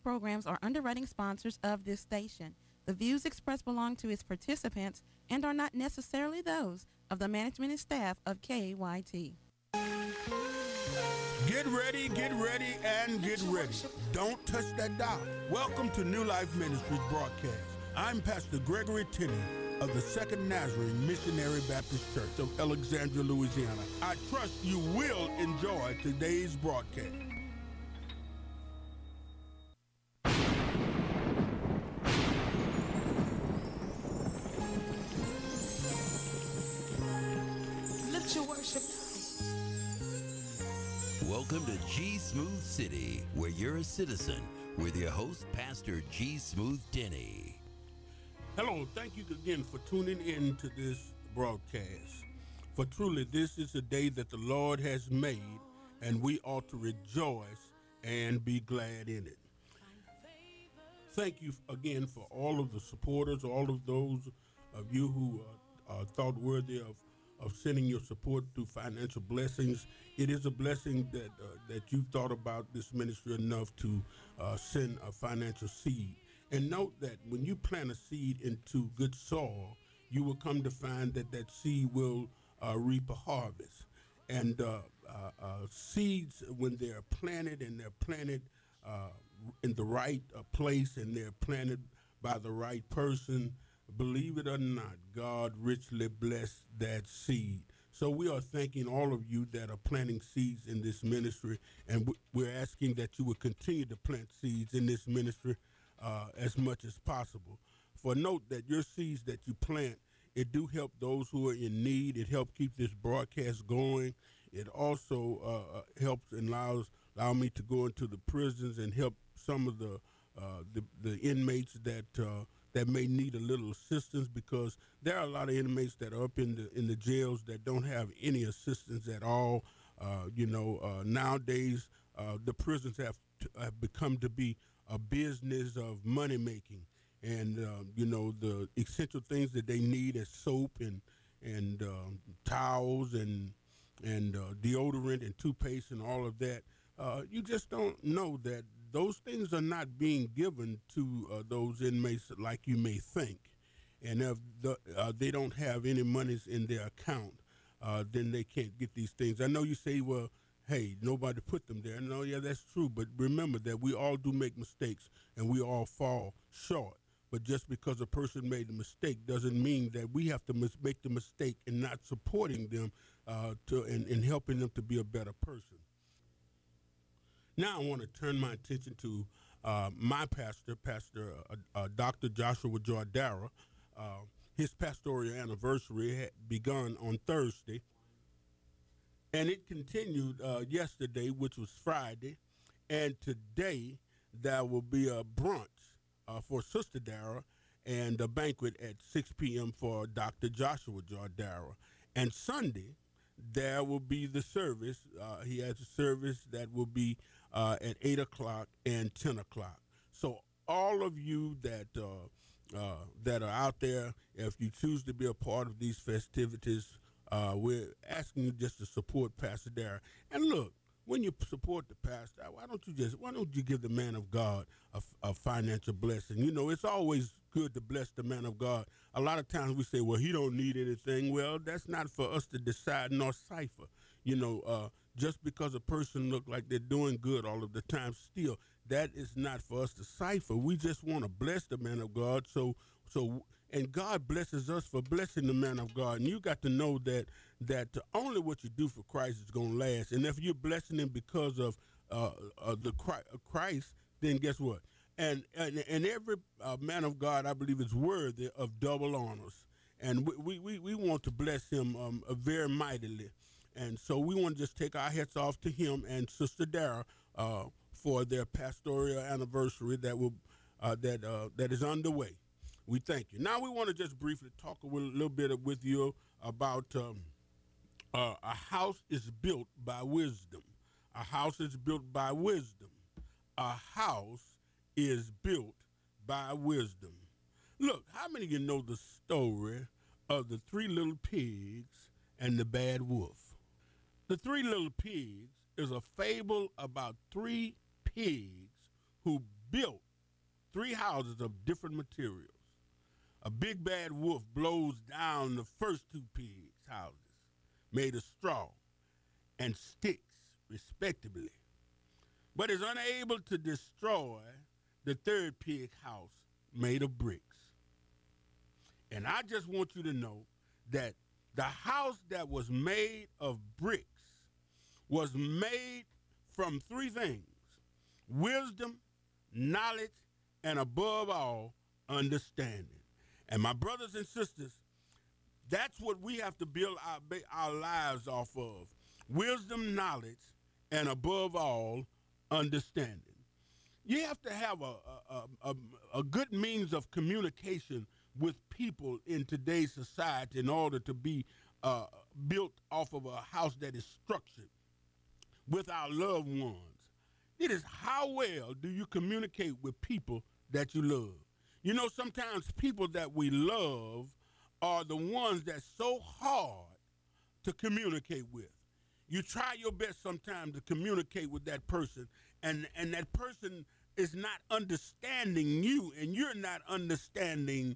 programs are underwriting sponsors of this station. The views expressed belong to its participants and are not necessarily those of the management and staff of KYT. Get ready, and get ready. Don't touch that dial. Welcome to New Life Ministries broadcast. I'm Pastor Gregory Tenney of the Second Nazarene Missionary Baptist Church of Alexandria, Louisiana. I trust you will enjoy today's broadcast. Lift your worship. Welcome to G Smooth City, where you're a citizen, with your host, Pastor G Smooth Denny. Hello, thank you again for tuning in to this broadcast. For truly, this is a day that the Lord has made, and we ought to rejoice and be glad in it. Thank you again for all of the supporters, all of those of you who are thought worthy of sending your support through financial blessings. It is a blessing that you've thought about this ministry enough to send a financial seed. And note that when you plant a seed into good soil, you will come to find that that seed will reap a harvest. And seeds, when they're planted and they're planted in the right place and they're planted by the right person, believe it or not, God richly blessed that seed. So we are thanking all of you that are planting seeds in this ministry, and we're asking that you will continue to plant seeds in this ministry as much as possible. For note that your seeds that you plant, it do help those who are in need. It helps keep this broadcast going. It also helps and allow me to go into the prisons and help some of the inmates that may need a little assistance, because there are a lot of inmates that are up in the jails that don't have any assistance at all. Nowadays the prisons have become to be a business of money making, and the essential things that they need as soap and towels and deodorant and toothpaste and all of that. You just don't know that those things are not being given to those inmates like you may think. And if they don't have any monies in their account, then they can't get these things. I know you say, well, hey, nobody put them there. No, yeah, that's true. But remember that we all do make mistakes and we all fall short. But just because a person made a mistake doesn't mean that we have to make the mistake and not supporting them and helping them to be a better person. Now I want to turn my attention to my pastor, Dr. Joshua Jordara. His pastoral anniversary had begun on Thursday, and it continued yesterday, which was Friday. And today there will be a brunch for Sister Dara and a banquet at 6 p.m. for Dr. Joshua Jordara. And Sunday, there will be the service. He has a service that will be at 8 o'clock and 10 o'clock. So all of you that are out there, if you choose to be a part of these festivities, we're asking you just to support Pastor Dara. And look, when you support the pastor, why don't you give the man of God a financial blessing? You know, it's always good to bless the man of God. A lot of times we say, well, he don't need anything. Well, that's not for us to decide nor cipher. Just because a person look like they're doing good all of the time, still, that is not for us to cipher. We just want to bless the man of God. And God blesses us for blessing the man of God. And you got to know that only what you do for Christ is going to last. And if you're blessing him because of Christ, then guess what? And every man of God, I believe, is worthy of double honors. And we want to bless him very mightily. And so we want to just take our hats off to him and Sister Dara for their pastoral anniversary that is underway. We thank you. Now we want to just briefly talk a little bit with you about a house is built by wisdom. A house is built by wisdom. A house is built by wisdom. Look, how many of you know the story of the three little pigs and the bad wolf? The Three Little Pigs is a fable about three pigs who built 3 houses of different materials. A big bad wolf blows down the first 2 pigs' houses, made of straw and sticks, respectively, but is unable to destroy the 3rd pig house made of bricks. And I just want you to know that the house that was made of bricks was made from 3 things: wisdom, knowledge, and above all, understanding. And my brothers and sisters, that's what we have to build our lives off of: wisdom, knowledge, and above all, understanding. You have to have a good means of communication with people in today's society in order to be built off of a house that is structured with our loved ones. It is how well do you communicate with people that you love. You know, sometimes people that we love are the ones that's so hard to communicate with. You try your best sometimes to communicate with that person, and that person is not understanding you, and you're not understanding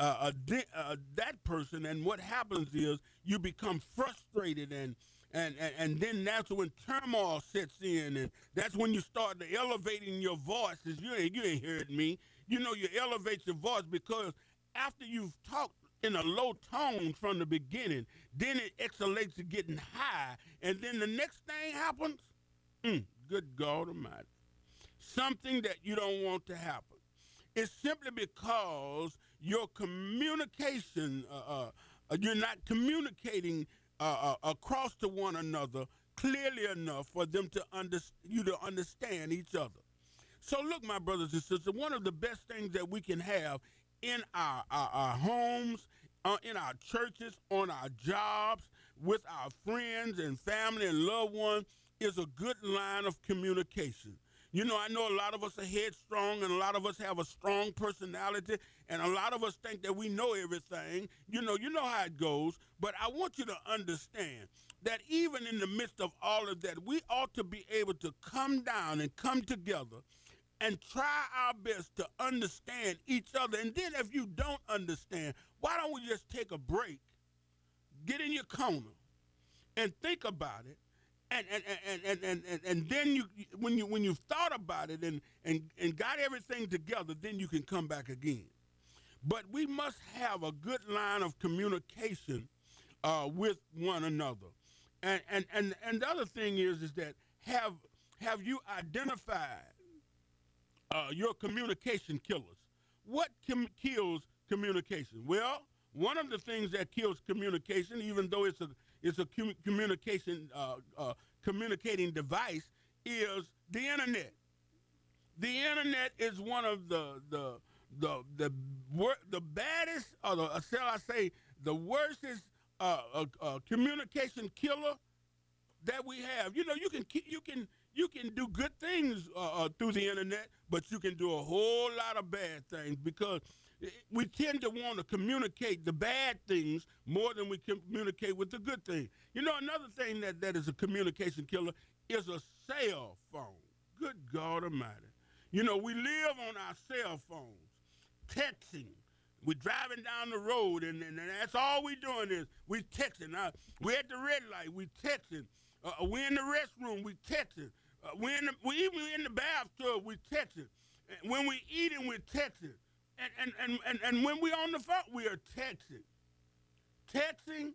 that person. And what happens is you become frustrated, and then that's when turmoil sets in, and that's when you start to elevating your voices. You ain't heard me. You know, you elevate your voice because after you've talked in a low tone from the beginning, then it escalates to getting high, and then the next thing happens. Good God Almighty. Something that you don't want to happen. It's simply because your communication, you're not communicating across to one another clearly enough for them to understand each other. So look, my brothers and sisters, one of the best things that we can have in our homes, in our churches, on our jobs, with our friends and family and loved ones is a good line of communication. You know, I know a lot of us are headstrong, and a lot of us have a strong personality, and a lot of us think that we know everything. You know how it goes. But I want you to understand that even in the midst of all of that, we ought to be able to come down and come together and try our best to understand each other. And then if you don't understand, why don't we just take a break, get in your corner, and think about it? And then when you've thought about it and got everything together, then you can come back again. But we must have a good line of communication with one another. And the other thing is that have you identified your communication killers? What kills communication? Well, one of the things that kills communication, even though it's a communication communicating device, is the internet. The internet is one of the baddest, or shall I say, the worstest communication killer that we have. You know, you can do good things through the internet, but you can do a whole lot of bad things, because we tend to want to communicate the bad things more than we communicate with the good things. You know, another thing that is a communication killer is a cell phone. Good God Almighty. You know, we live on our cell phones, texting. We're driving down the road, and that's all we're doing is we texting. We're at the red light, we texting. We're in the restroom, we texting. We even in the bathtub, we texting. And when we eating, we're texting. And when we on the phone, we are texting. Texting.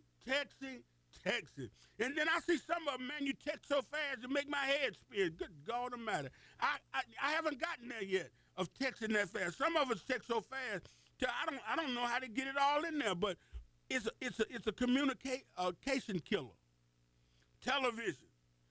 And then I see some of them, man, you text so fast, it make my head spin. Good God Almighty. I haven't gotten there yet of texting that fast. Some of us text so fast, I don't know how to get it all in there, but it's a communication killer. Television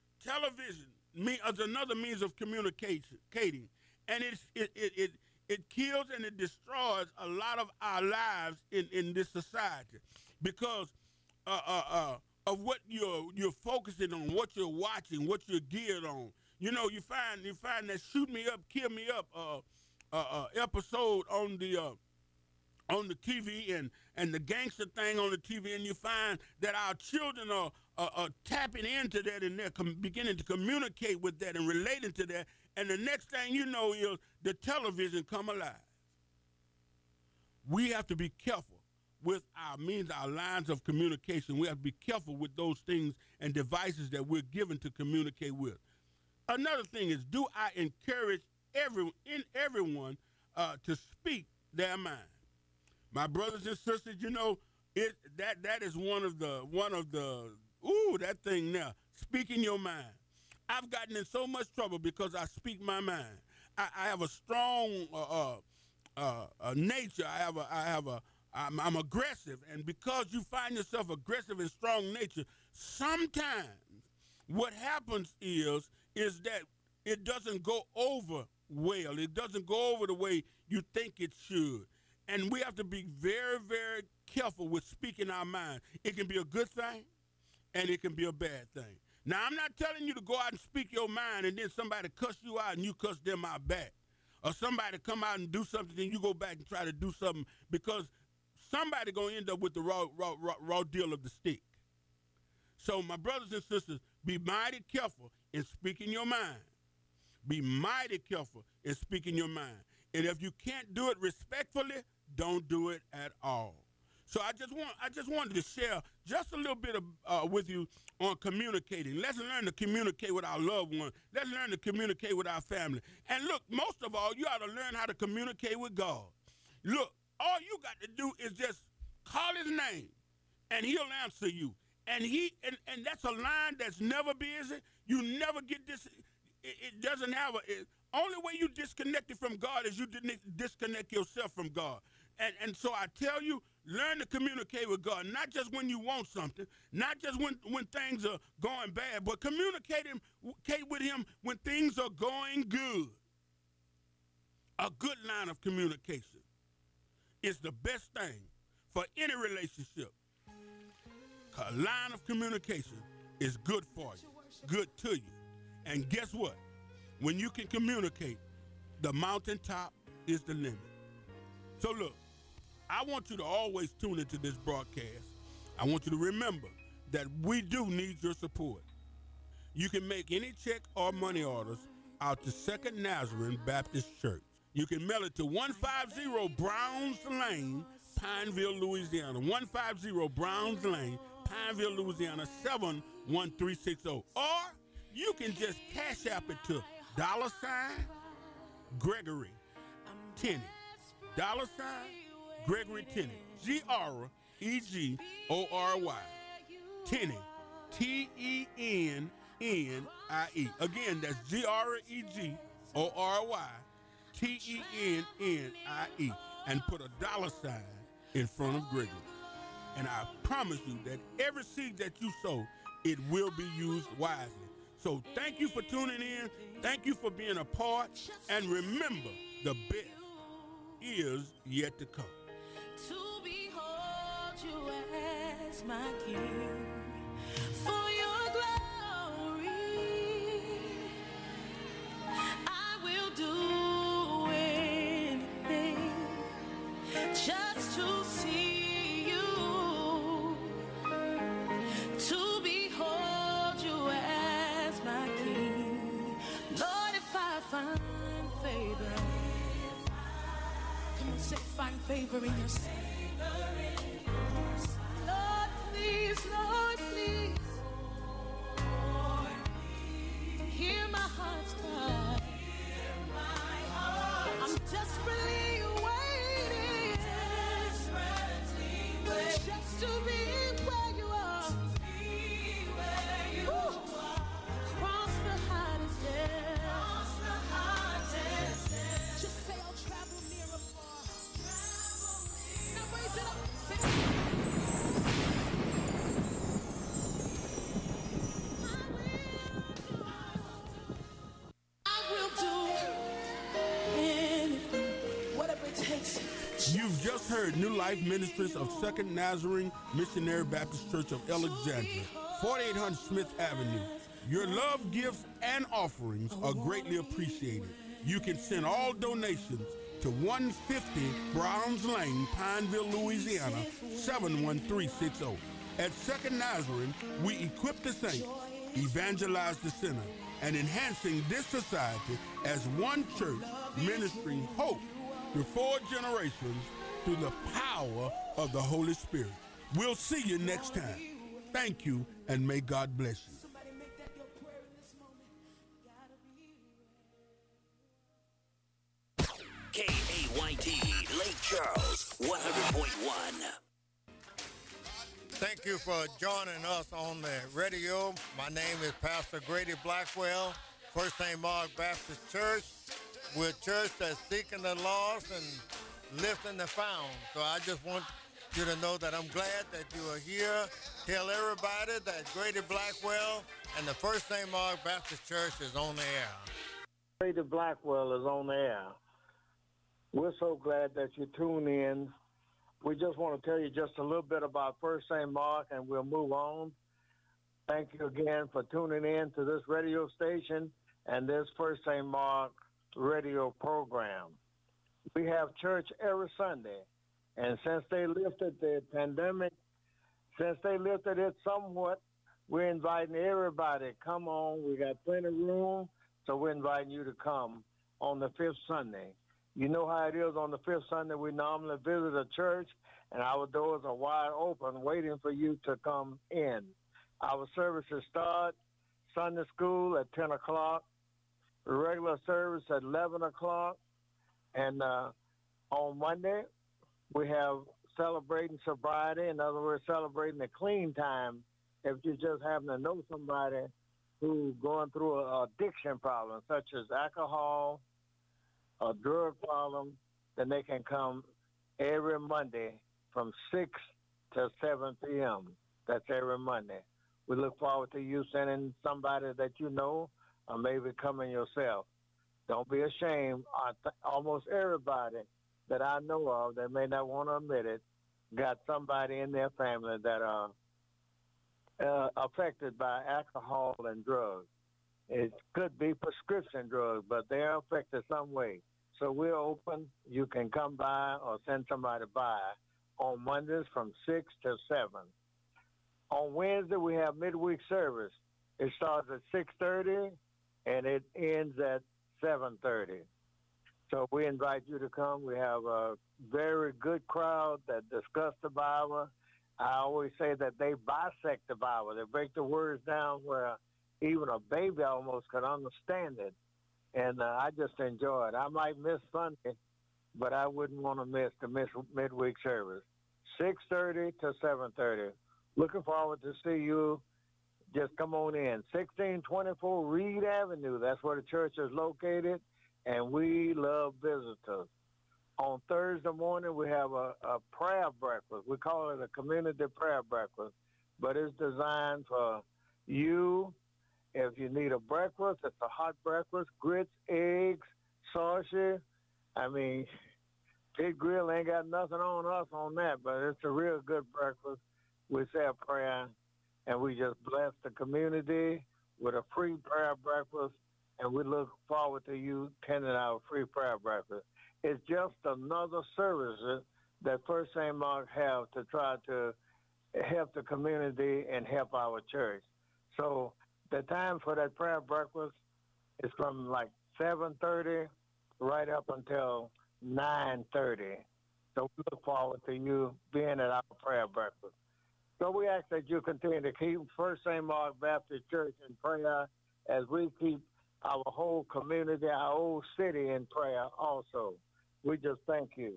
is another means of communicating, and it kills and it destroys a lot of our lives in this society because of what you're focusing on, what you're watching, what you're geared on. You know, you find that Shoot Me Up, Kill Me Up episode on the TV and the gangster thing on the TV, and you find that our children are tapping into that, and they're beginning to communicate with that and relating to that. And the next thing you know is the television come alive. We have to be careful with our lines of communication. We have to be careful with those things and devices that we're given to communicate with. Another thing is, do I encourage everyone to speak their mind? My brothers and sisters, you know, that is one of the that thing now, speaking your mind. I've gotten in so much trouble because I speak my mind. I have a strong nature. I'm aggressive, and because you find yourself aggressive and strong nature, sometimes what happens is that it doesn't go over well. It doesn't go over the way you think it should. And we have to be very, very careful with speaking our mind. It can be a good thing, and it can be a bad thing. Now, I'm not telling you to go out and speak your mind and then somebody cuss you out and you cuss them out back. Or somebody come out and do something and you go back and try to do something, because somebody going to end up with the raw deal of the stick. So, my brothers and sisters, be mighty careful in speaking your mind. Be mighty careful in speaking your mind. And if you can't do it respectfully, don't do it at all. So I just wanted to share just a little bit with you on communicating. Let's learn to communicate with our loved ones. Let's learn to communicate with our family. And look, most of all, you ought to learn how to communicate with God. Look, all you got to do is just call his name, and he'll answer you. And that's a line that's never busy. You never get this. It doesn't have only way you disconnect it from God is you disconnect yourself from God. And so I tell you, learn to communicate with God, not just when you want something, not just when things are going bad, but communicate with him when things are going good. A good line of communication is the best thing for any relationship. A line of communication is good for you, good to you. And guess what? When you can communicate, the mountaintop is the limit. So look, I want you to always tune into this broadcast. I want you to remember that we do need your support. You can make any check or money orders out to Second Nazarene Baptist Church. You can mail it to 150 Browns Lane, Pineville, Louisiana. 150 Browns Lane, Pineville, Louisiana, 71360. Or you can just cash app it to $Gregory Tenney. $Gregory Tenney. Gregory Tenney. Tennnie. Again, that's Gregory Tennnie. And put $sign in front of Gregory. And I promise you that every seed that you sow, it will be used wisely. So thank you for tuning in. Thank you for being a part. And remember, the best is yet to come. To behold you as my King, for your glory, I will do anything just to see you, to behold you as my King. Lord, if I find favor, come on, say find favor in your sight. Lord, please, hear my heart's cry. I'm desperately waiting just to be where you are. Cross the hottest desert. Just say I'll travel near or far. Now raise it up. Say, I will do anything, whatever it takes. You've just heard New Life Ministries of Second Nazarene Missionary Baptist Church of Alexandria, 4800 Smith Avenue. Your love, gifts, and offerings are greatly appreciated. You can send all donations to 150 Browns Lane, Pineville, Louisiana, 71360. At Second Nazarene, we equip the saints, evangelize the sinner, and enhancing this society as one church ministering hope to 4 generations through the power of the Holy Spirit. We'll see you next time. Thank you, and may God bless you. KAYT Lake Charles, 100.1. Thank you for joining us on the radio. My name is Pastor Grady Blackwell, First St. Mark Baptist Church. We're a church that's seeking the lost and lifting the found. So I just want you to know that I'm glad that you are here. Tell everybody that Grady Blackwell and the First St. Mark Baptist Church is on the air. Grady Blackwell is on the air. We're so glad that you tune in. We just want to tell you just a little bit about First St. Mark, and we'll move on. Thank you again for tuning in to this radio station and this First St. Mark radio program. We have church every Sunday, and since they lifted the pandemic, since they lifted it somewhat, we're inviting everybody to come on. We got plenty of room, so we're inviting you to come on the 5th Sunday. You know how it is on the 5th Sunday. We normally visit a church, and our doors are wide open, waiting for you to come in. Our services start Sunday school at 10 o'clock, regular service at 11 o'clock, and on Monday, we have celebrating sobriety. In other words, celebrating the clean time. If you just happen to know somebody who's going through an addiction problem, such as alcohol, a drug problem, then they can come every Monday from 6 to 7 p.m. That's every Monday. We look forward to you sending somebody that you know, or maybe coming yourself. Don't be ashamed. Almost everybody that I know of that may not want to admit it got somebody in their family that are affected by alcohol and drugs. It could be prescription drugs, but they're affected some way. So we're open. You can come by or send somebody by on Mondays from 6 to 7. On Wednesday, we have midweek service. It starts at 6:30, and it ends at 7:30. So we invite you to come. We have a very good crowd that discuss the Bible. I always say that they bisect the Bible. They break the words down where even a baby almost can understand it. And I just enjoy it. I might miss Sunday, but I wouldn't want to miss the midweek service. 6:30 to 7:30. Looking forward to see you. Just come on in. 1624 Reed Avenue. That's where the church is located, and we love visitors. On Thursday morning, we have a prayer breakfast. We call it a community prayer breakfast, but it's designed for you. If you need a breakfast, it's a hot breakfast, grits, eggs, sausage. I mean, Pig Grill ain't got nothing on us on that, but it's a real good breakfast. We say a prayer, and we just bless the community with a free prayer breakfast, and we look forward to you attending our free prayer breakfast. It's just another service that First St. Mark have to try to help the community and help our church. So the time for that prayer breakfast is from like 7:30 right up until 9:30. So we look forward to you being at our prayer breakfast. So we ask that you continue to keep First St. Mark Baptist Church in prayer as we keep our whole community, our whole city in prayer also. We just thank you.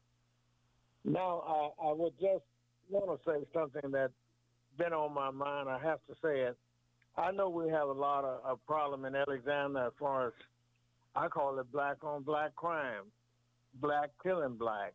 Now, I would just want to say something that's been on my mind. I have to say it. I know we have a lot of problem in Alexander as far as, I call it black on black crime, black killing blacks.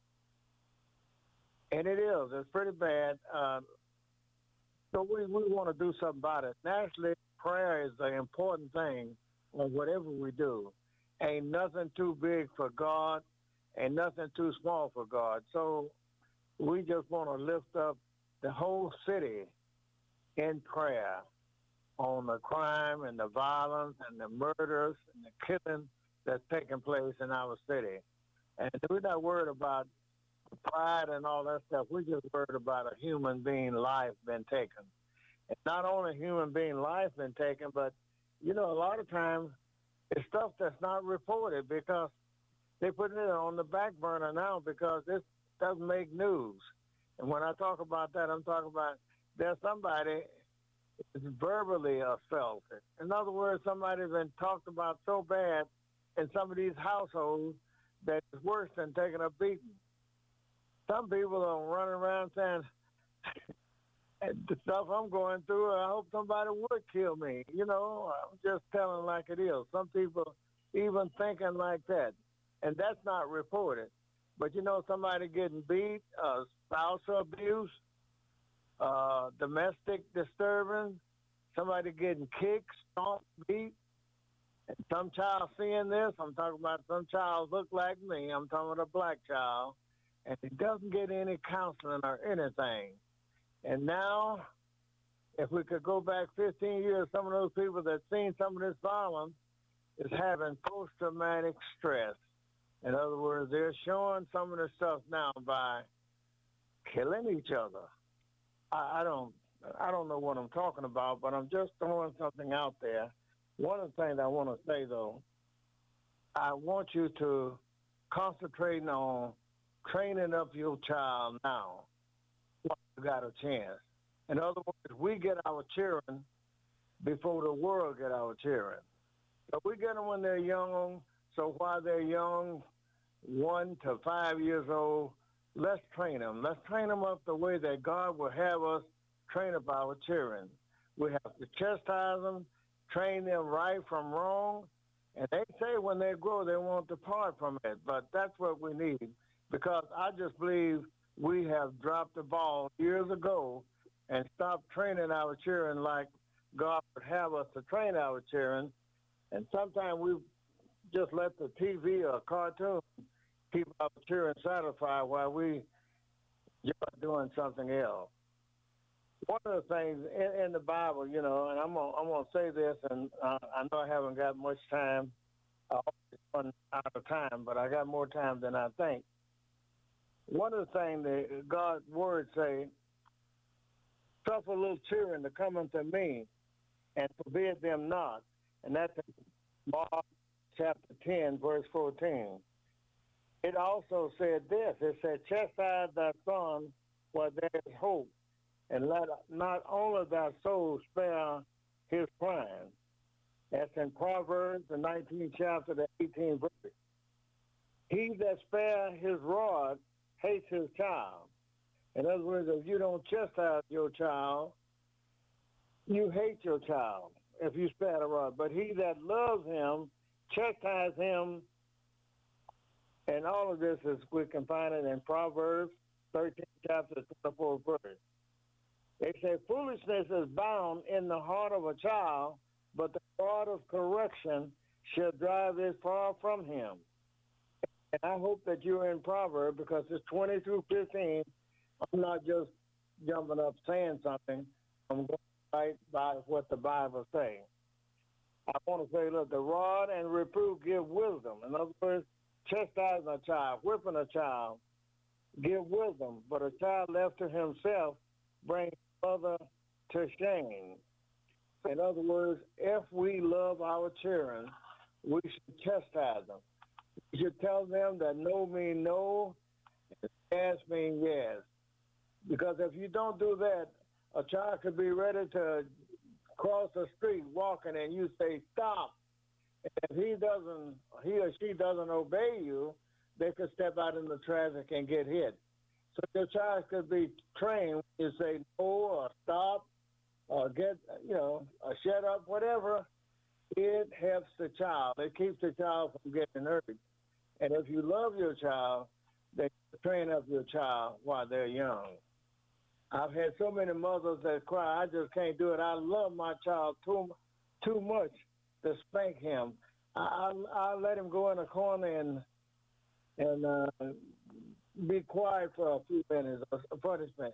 And it is. It's pretty bad. So we want to do something about it. Naturally, prayer is an important thing on whatever we do. Ain't nothing too big for God, ain't nothing too small for God. So we just want to lift up the whole city in prayer on the crime and the violence and the murders and the killing that's taking place in our city. And we're not worried about pride and all that stuff. We're just worried about a human being life being taken. And not only human being life been taken, but a lot of times it's stuff that's not reported because they put it on the back burner now because this doesn't make news. And when I talk about that, I'm talking about there's somebody is verbally assaulted. In other words, somebody's been talked about so bad in some of these households that it's worse than taking a beating. Some people are running around saying, the stuff I'm going through, I hope somebody would kill me. I'm just telling like it is. Some people even thinking like that. And that's not reported. But somebody getting beat, spousal abuse, domestic disturbance, somebody getting kicked, stomped, beat, and some child seeing this. I'm talking about some child look like me. I'm talking about a black child, and he doesn't get any counseling or anything. And now, if we could go back 15 years, some of those people that seen some of this violence is having post-traumatic stress. In other words, they're showing some of the stuff now by killing each other. I don't know what I'm talking about, but I'm just throwing something out there. One of the things I want to say, though, I want you to concentrate on training up your child now while you got a chance. In other words, we get our children before the world get our children. So we get them when they're young. So while they're young, 1 to 5 years old, let's train them. Let's train them up the way that God will have us train up our children. We have to chastise them, train them right from wrong. And they say when they grow, they won't depart from it. But that's what we need, because I just believe we have dropped the ball years ago and stopped training our children like God would have us to train our children. And sometimes we just let the TV or cartoon keep our children satisfied while we just doing something else. One of the things in the Bible, and I'm gonna say this, and I know I haven't got much time. I always run out of time, but I got more time than I think. One of the things that God's word say, suffer little children to come unto me and forbid them not. And that's in Mark chapter 10, verse 14. It also said this. It said, chastise thy son while there is hope, and let not only thy soul spare his crime. That's in Proverbs, the 19th chapter, the 18th verse. He that spare his rod hates his child. In other words, if you don't chastise your child, you hate your child if you spare the rod. But he that loves him, chastise him. And all of this is, we can find it in Proverbs 13th chapter, 24th verse. They say foolishness is bound in the heart of a child, but the rod of correction shall drive it far from him. And I hope that you're in Proverbs, because it's 20 through 15. I'm not just jumping up saying something. I'm going right by what the Bible says. I want to say, look, the rod and reproof give wisdom. In other words, chastising a child, whipping a child, give wisdom. But a child left to himself brings mother to shame. In other words, if we love our children, we should chastise them. We should tell them that no means no, yes means yes. Because if you don't do that, a child could be ready to cross the street walking and you say, stop. If he or she doesn't obey you, they could step out in the traffic and get hit. So your child could be trained to say no or stop or get, or shut up, whatever. It helps the child. It keeps the child from getting hurt. And if you love your child, then train up your child while they're young. I've had so many mothers that cry, I just can't do it. I love my child too much to spank him. I let him go in a corner and be quiet for a few minutes or punishment.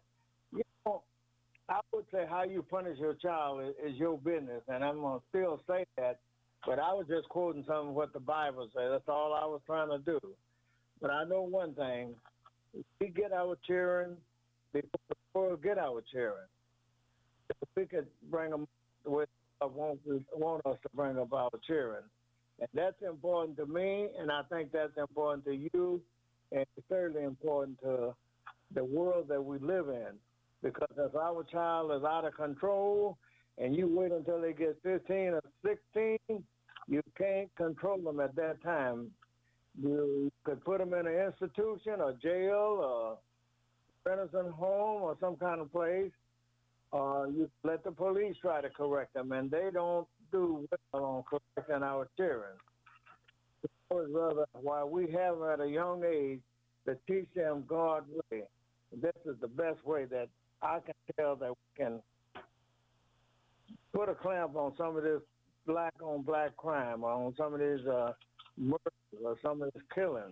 I would say how you punish your child is your business, and I'm going to still say that, but I was just quoting some of what the Bible says. That's all I was trying to do. But I know one thing. We get our children before we get our children. If we could bring them with want us to bring up our children. And that's important to me, and I think that's important to you, and it's certainly important to the world that we live in. Because if our child is out of control and you wait until they get 15 or 16, you can't control them at that time. You could put them in an institution or jail or venison home or some kind of place, or you let the police try to correct them, and they don't do well on correcting our children. I would rather, while we have them at a young age, to teach them God's way. This is the best way that I can tell that we can put a clamp on some of this black on black crime, or on some of these murders, or some of this killing.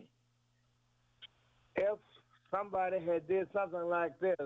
If somebody had did something like this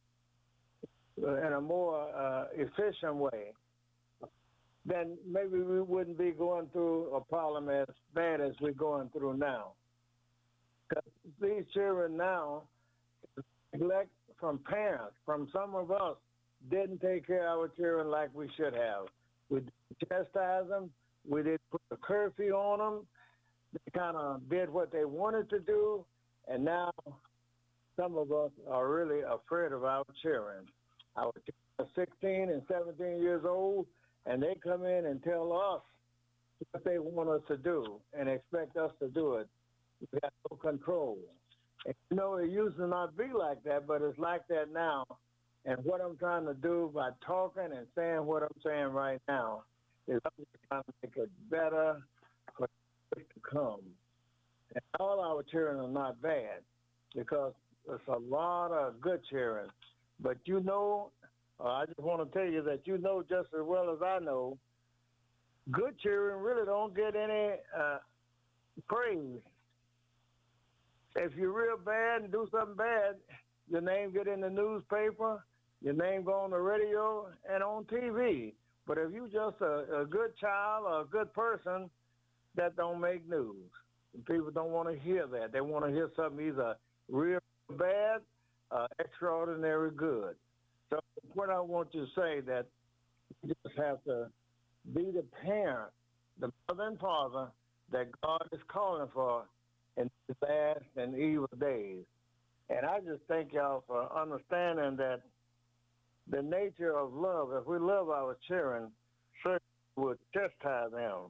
in a more efficient way, then maybe we wouldn't be going through a problem as bad as we're going through now. Because these children now neglect from parents, from some of us, didn't take care of our children like we should have. We didn't chastise them. We didn't put a curfew on them. They kind of did what they wanted to do, and now some of us are really afraid of our children. Our children are 16 and 17 years old, and they come in and tell us what they want us to do and expect us to do it. We have no control. And it used to not be like that, but it's like that now. And what I'm trying to do by talking and saying what I'm saying right now is I'm just trying to make it better for years to come. And all our children are not bad, because there's a lot of good children. But I just want to tell you that just as well as I know, good children really don't get any praise. If you're real bad and do something bad, your name get in the newspaper, your name go on the radio and on TV. But if you just a good child or a good person, that don't make news. And people don't want to hear that. They want to hear something either real bad or extraordinary good. So what I want you to say that you just have to be the parent, the mother and father that God is calling for in these last and evil days. And I just thank y'all for understanding that the nature of love, if we love our children, certainly would chastise them.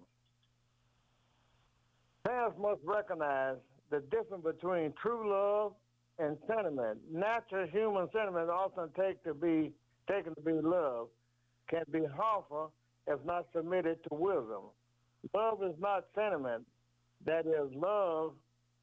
Parents must recognize the difference between true love and sentiment. Natural human sentiment often taken to be love can be harmful if not submitted to wisdom. Love is not sentiment. That is, love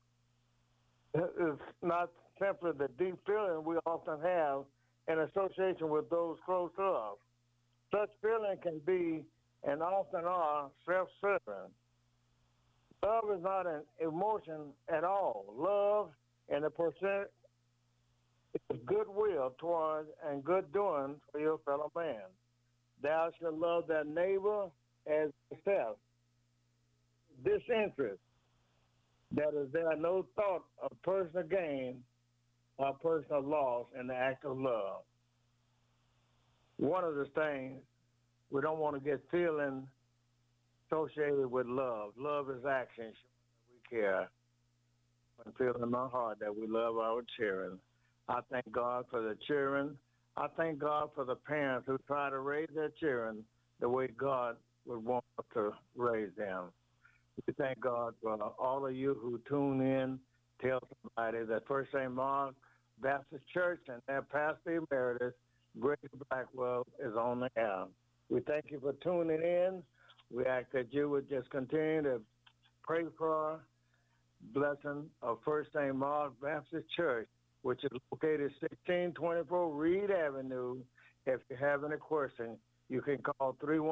is not simply the deep feeling we often have in association with those close to us. Such feeling can be, and often are, self-serving. Love is not an emotion at all. Love and the percent is goodwill towards and good doing for your fellow man. Thou shalt love thy neighbor as yourself. Disinterest. That is, there no thought of personal gain or personal loss in the act of love. One of the things, we don't want to get feeling associated with love. Love is action, showing that we care, and feeling in my heart that we love our children. I thank God for the children. I thank God for the parents who try to raise their children the way God would want us to raise them. We thank God for all of you who tune in. Tell somebody that First St. Mark Baptist Church and their pastor emeritus, Grady Blackwell, is on the air. We thank you for tuning in. We ask that you would just continue to pray for blessing of First St. Mark Baptist Church, which is located 1624 Reed Avenue. If you have any questions, you can call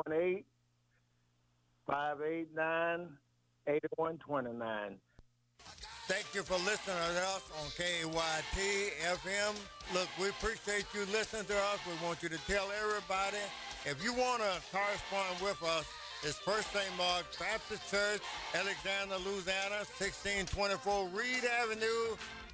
318-589-8129. Thank you for listening to us on KYT FM. Look, we appreciate you listening to us. We want you to tell everybody. If you want to correspond with us, it's First St. Mark Baptist Church, Alexandria, Louisiana, 1624 Reed Avenue.